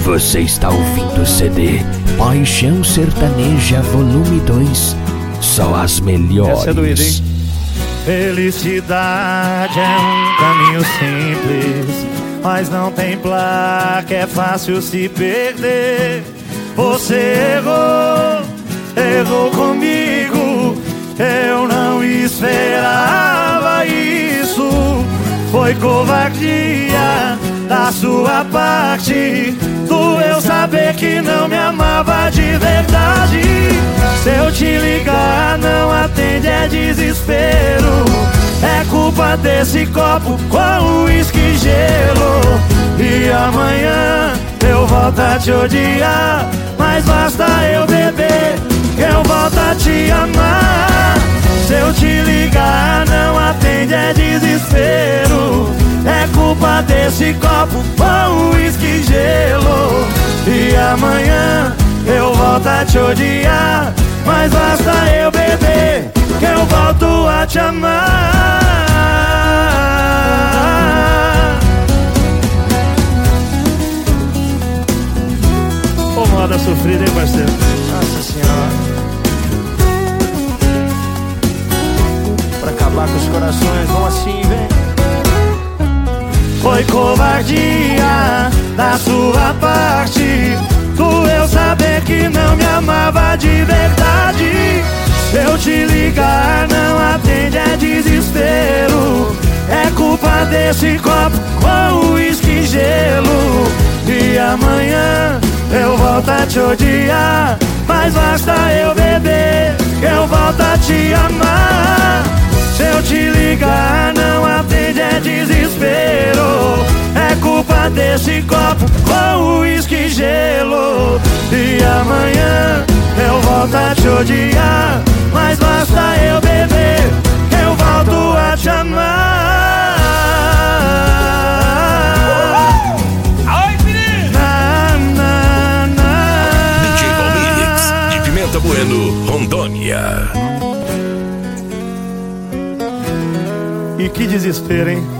Você está ouvindo o CD Paixão Sertaneja Volume 2. Só as melhores. Essa é doída, hein? Felicidade é um caminho simples, mas não tem placa, é fácil se perder. Você errou comigo, eu não esperava isso. Foi covardia da sua parte, doeu saber que não me amava de verdade. Se eu te ligar não atende, é desespero. É culpa desse copo com uísque e gelo. E amanhã eu volto a te odiar, mas basta eu beber que eu volto a te amar. Se eu te ligar não atende, é desespero. É culpa desse copo com uísque e gelo. E amanhã eu volto a te odiar, mas basta eu beber que eu volto a te amar. Ô moda sofrida, hein, parceiro? Nossa senhora. Pra acabar com os corações, vão assim, vem. Foi covardia da sua parte, doeu saber que não me amava de verdade. Se eu te ligar não atende, é desespero. É culpa desse copo com uísque e gelo. E amanhã eu volto a te odiar, mas basta eu beber que eu volto a te amar. Se eu te ligar não atende, é desespero. É culpa desse copo com uísque e gelo. E amanhã eu volto a te odiar, mas basta eu beber que eu volto a te amar. Ai, menino! DJ Valmix, de Pimenta Bueno, Rondônia. E que desespero, hein?